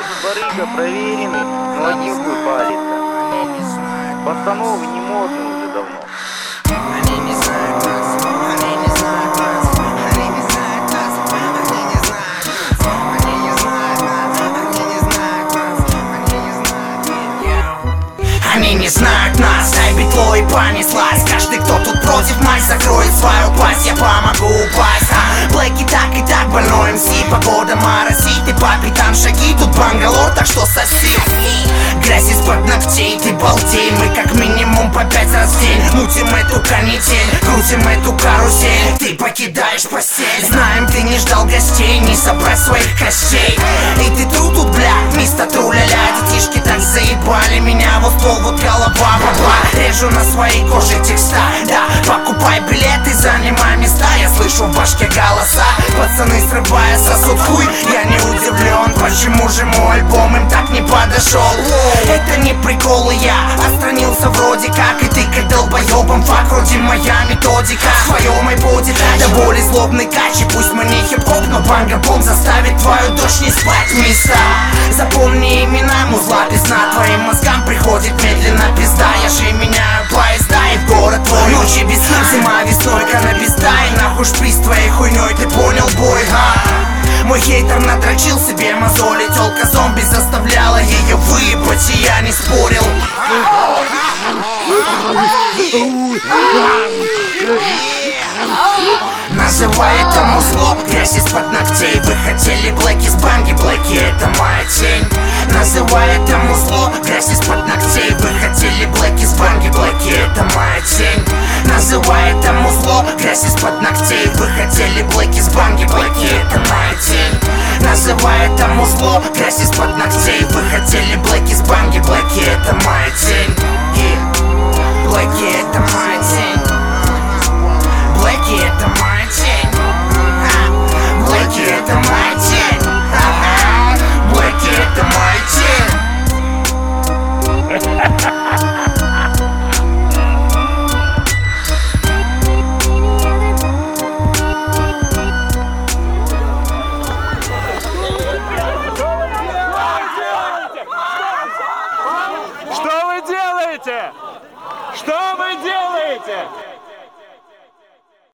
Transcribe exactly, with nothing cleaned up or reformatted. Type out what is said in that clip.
барыга проверенный, но одним хуй палится. Постановы не модны уже давно. Они не знают нас, они не знают нас, они не знают нас, они не знают нас, они не знают нас, они не знают нас, они не знают. Они не знают нас, дай битло и понеслась. Каждый, кто тут против, мать закроет свою пасть. Я помогу упасть, а Блэки так и так больной МС. Погода моросит и по пятам шаги. Тут бангалор, так что соси. Грязь из-под ногтей, ты балдей. Мы как минимум по пять раз в день мутим эту канитель, крутим эту карусель. Ты покидаешь постель. Знаем, ты не ждал гостей, не собрать своих костей. И ты тру тут, бля, мистер тру-ля-ля. Детишки так заебали меня, вот пол, вот голова, баба. Режу на своей коже текста, да. Покупай билеты, занимай места. Я слышу в башке голоса, пацаны срывая сосуд хуй. Я не удивлен, почему же мой альбом им так не подошел. Это не приколы, я отстранился вроде как. И ты как долбоебом, фак, вроде моя методика. В своем айподе до боли злобный кач. И пусть мы не хип-хоп, но бангер-бом заставит твою дочь не спать. Места, запомни имена, музла пизна. Твоим мозгам приходит медленно пизда. Я же меняю поезда и в город твой. Ночи без сна, зима весной, канабизда. И нахуй шприц твоей хуйней, ты понял, бой, га? Мой хейтер надрочил себе мозоли. Тёлка зомби заставляла ее выебать, и я не спорил. Называй это музло, грязь из-под ногтей. Вы хотели Блэки с банги, Блэки это моя тень. Называй это музло, грязь из-под ногтей. Вы хотели Блэки с банги, Блэки это моя тень. Называй это музло, грязь из-под ногтей. Вы хотели Блэки с банги, Блэки это моя тень. Называй это музло, грязь из-под ногтей. Вы хотели Блэки с банги, Блэки это моя тень.